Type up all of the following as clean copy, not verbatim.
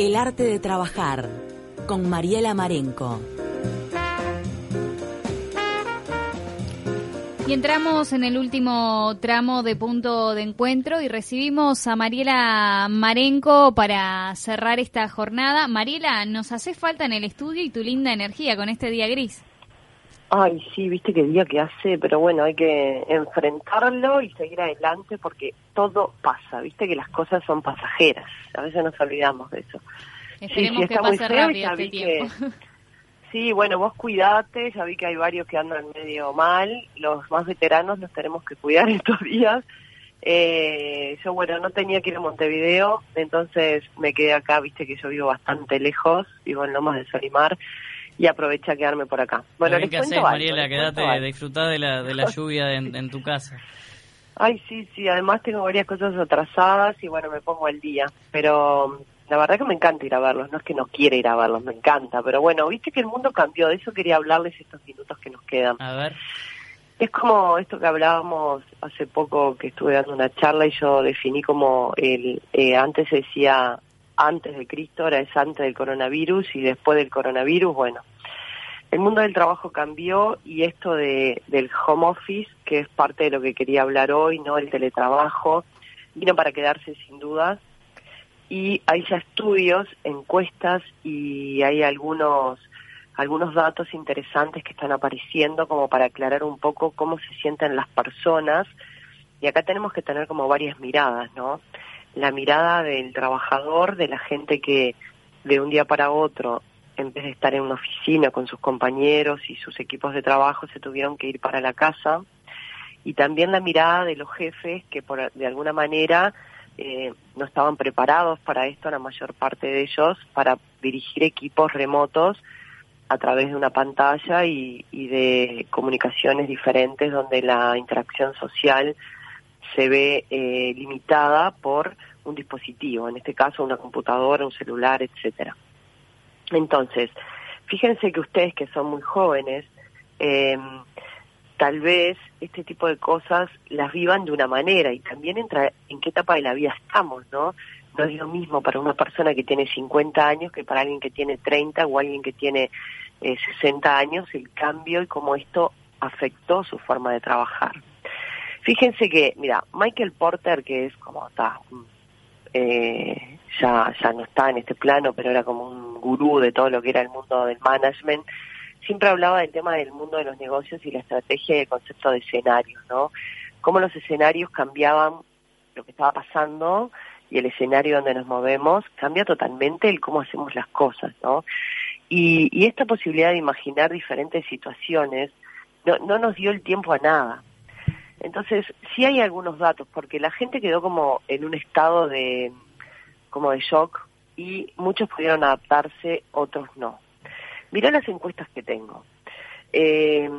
El arte de trabajar, con Mariela Marenco. Y entramos en el último tramo de Punto de Encuentro y recibimos a Mariela Marenco para cerrar esta jornada. Mariela, nos hace falta en el estudio y tu linda energía con este día gris. Ay, sí, viste qué día que hace, pero bueno, hay que enfrentarlo y seguir adelante porque todo pasa, viste que las cosas son pasajeras, a veces nos olvidamos de eso. Esperemos sí, que pase rápido este tiempo. Sí, bueno, vos cuidate, ya vi que hay varios que andan medio mal, los más veteranos nos tenemos que cuidar estos días. Yo, bueno, no tenía que ir a Montevideo, entonces me quedé acá, viste que yo vivo bastante lejos, vivo en Lomas de Solimar, y aproveché a quedarme por acá. Bueno, les cuento algo, Mariela, quédate, disfrutá de la lluvia en tu casa. Ay, sí, además tengo varias cosas atrasadas y bueno, me pongo al día, pero la verdad que me encanta ir a verlos, no es que no quiera ir a verlos, me encanta, pero bueno, viste que el mundo cambió, de eso quería hablarles estos minutos que nos quedan. A ver. Es como esto que hablábamos hace poco, que estuve dando una charla y yo definí como antes se decía antes de Cristo, ahora es antes del coronavirus y después del coronavirus, bueno. El mundo del trabajo cambió y esto del home office, que es parte de lo que quería hablar hoy, ¿no? El teletrabajo, vino para quedarse sin dudas. Y hay ya estudios, encuestas y hay algunos datos interesantes que están apareciendo como para aclarar un poco cómo se sienten las personas. Y acá tenemos que tener como varias miradas, ¿no? La mirada del trabajador, de la gente que de un día para otro, en vez de estar en una oficina con sus compañeros y sus equipos de trabajo, se tuvieron que ir para la casa. Y también la mirada de los jefes que de alguna manera no estaban preparados para esto, la mayor parte de ellos, para dirigir equipos remotos a través de una pantalla y de comunicaciones diferentes donde la interacción social se ve limitada por un dispositivo, en este caso una computadora, un celular, etcétera. Entonces, fíjense que ustedes que son muy jóvenes, tal vez este tipo de cosas las vivan de una manera y también entra en qué etapa de la vida estamos, ¿no? No es lo mismo para una persona que tiene 50 años que para alguien que tiene 30 o alguien que tiene 60 años, el cambio y cómo esto afectó su forma de trabajar. Fíjense que, mira, Michael Porter, que es como está, ya no está en este plano, pero era como un gurú de todo lo que era el mundo del management, siempre hablaba del tema del mundo de los negocios y la estrategia y el concepto de escenarios, ¿no? Cómo los escenarios cambiaban lo que estaba pasando y el escenario donde nos movemos cambia totalmente el cómo hacemos las cosas, ¿no? Y esta posibilidad de imaginar diferentes situaciones no nos dio el tiempo a nada. Entonces, sí hay algunos datos, porque la gente quedó como en un estado de shock y muchos pudieron adaptarse, otros no. Mirá las encuestas que tengo. El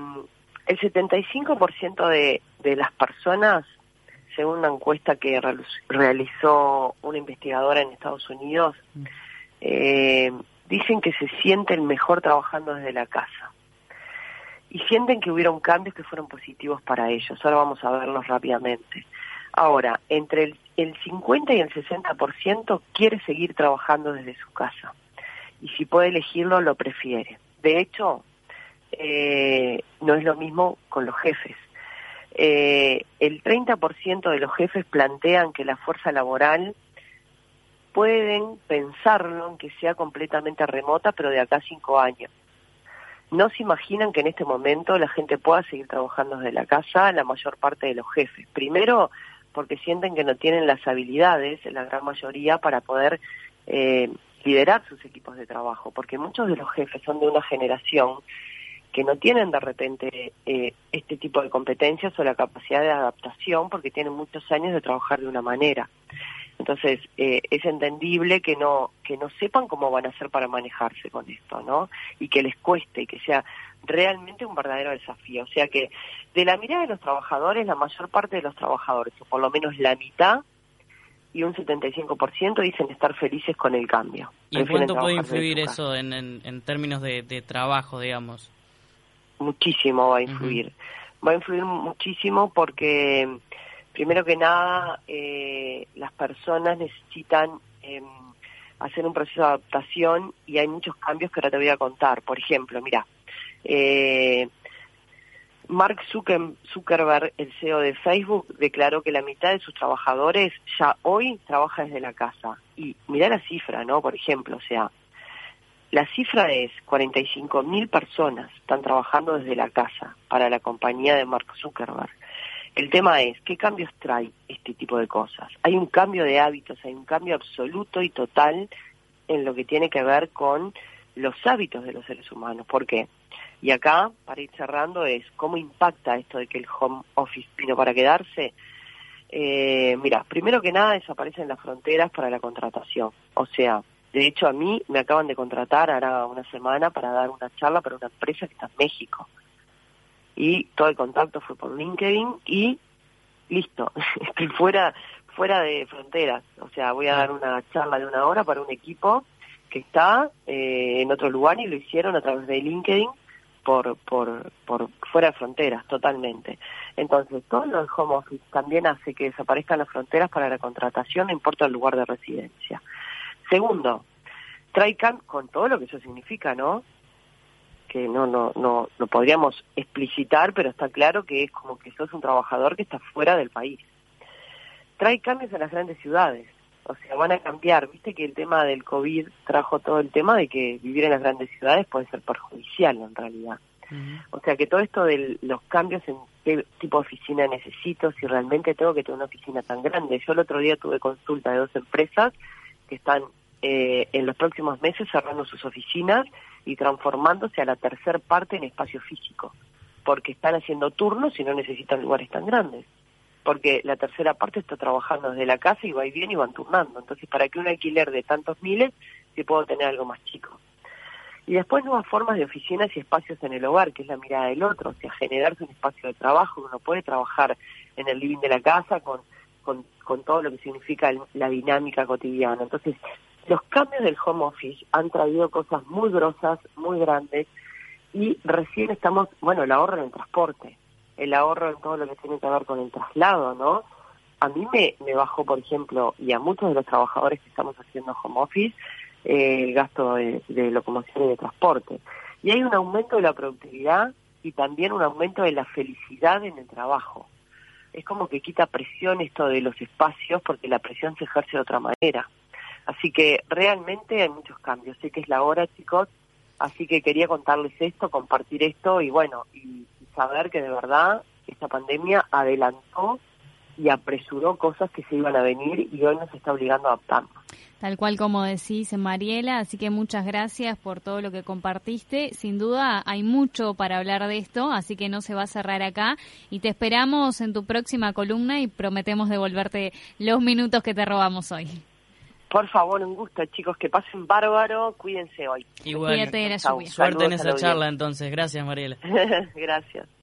75% de las personas, según una encuesta que realizó una investigadora en Estados Unidos, dicen que se sienten mejor trabajando desde la casa. Y sienten que hubieron cambios que fueron positivos para ellos. Ahora vamos a verlos rápidamente. Ahora, entre el 50 y el 60% quiere seguir trabajando desde su casa. Y si puede elegirlo, lo prefiere. De hecho, no es lo mismo con los jefes. El 30% de los jefes plantean que la fuerza laboral pueden pensarlo en que sea completamente remota, pero de acá a 5 años. No se imaginan que en este momento la gente pueda seguir trabajando desde la casa, la mayor parte de los jefes. Primero, porque sienten que no tienen las habilidades, la gran mayoría, para poder liderar sus equipos de trabajo, porque muchos de los jefes son de una generación que no tienen de repente este tipo de competencias o la capacidad de adaptación porque tienen muchos años de trabajar de una manera. Entonces, es entendible que no sepan cómo van a hacer para manejarse con esto, ¿no? Y que les cueste y que sea realmente un verdadero desafío. O sea que, de la mirada de los trabajadores, la mayor parte de los trabajadores, o por lo menos la mitad, y un 75% dicen estar felices con el cambio. ¿Y en cuánto puede influir eso en términos de trabajo, digamos? Muchísimo va a influir. Uh-huh. Va a influir muchísimo porque, primero que nada, las personas necesitan hacer un proceso de adaptación y hay muchos cambios que ahora te voy a contar. Por ejemplo, mira, Mark Zuckerberg, el CEO de Facebook, declaró que la mitad de sus trabajadores ya hoy trabaja desde la casa. Y mirá la cifra, ¿no? Por ejemplo, o sea, la cifra es 45.000 personas están trabajando desde la casa para la compañía de Mark Zuckerberg. El tema es, ¿qué cambios trae este tipo de cosas? Hay un cambio de hábitos, hay un cambio absoluto y total en lo que tiene que ver con los hábitos de los seres humanos. ¿Por qué? Y acá, para ir cerrando, es cómo impacta esto de que el home office vino para quedarse. Mira, primero que nada desaparecen las fronteras para la contratación. O sea, de hecho a mí me acaban de contratar ahora una semana para dar una charla para una empresa que está en México. Y todo el contacto fue por LinkedIn y listo, estoy fuera de fronteras. O sea, voy a dar una charla de 1 hora para un equipo que está en otro lugar y lo hicieron a través de LinkedIn por fuera de fronteras, totalmente. Entonces, todo lo del home office también hace que desaparezcan las fronteras para la contratación, no importa el lugar de residencia. Segundo, trae con todo lo que eso significa, ¿no? Que no podríamos explicitar, pero está claro que es como que sos un trabajador que está fuera del país. Trae cambios en las grandes ciudades, o sea, van a cambiar. Viste que el tema del COVID trajo todo el tema de que vivir en las grandes ciudades puede ser perjudicial en realidad. Uh-huh. O sea, que todo esto de los cambios en qué tipo de oficina necesito, si realmente tengo que tener una oficina tan grande. Yo el otro día tuve consulta de 2 empresas que están en los próximos meses cerrando sus oficinas y transformándose a la tercer parte en espacio físico, porque están haciendo turnos y no necesitan lugares tan grandes, porque la tercera parte está trabajando desde la casa y va y viene y van turnando. Entonces, ¿para qué un alquiler de tantos miles si puedo tener algo más chico? Y después nuevas formas de oficinas y espacios en el hogar, que es la mirada del otro, o sea, generarse un espacio de trabajo. Uno puede trabajar en el living de la casa con todo lo que significa la dinámica cotidiana. Entonces, los cambios del home office han traído cosas muy grosas, muy grandes, y recién estamos, el ahorro en el transporte, el ahorro en todo lo que tiene que ver con el traslado, ¿no? A mí me bajó, por ejemplo, y a muchos de los trabajadores que estamos haciendo home office, el gasto de locomoción y de transporte. Y hay un aumento de la productividad y también un aumento de la felicidad en el trabajo. Es como que quita presión esto de los espacios, porque la presión se ejerce de otra manera. Así que realmente hay muchos cambios. Sé que es la hora, chicos, así que quería contarles esto, compartir esto y saber que de verdad esta pandemia adelantó y apresuró cosas que se iban a venir y hoy nos está obligando a adaptarnos. Tal cual como decís, Mariela, así que muchas gracias por todo lo que compartiste. Sin duda hay mucho para hablar de esto, así que no se va a cerrar acá y te esperamos en tu próxima columna y prometemos devolverte los minutos que te robamos hoy. Por favor, un gusto, chicos, que pasen bárbaro, cuídense hoy. Igual, cuídate de la lluvia. Suerte en esa charla entonces. Gracias, Mariela. Gracias.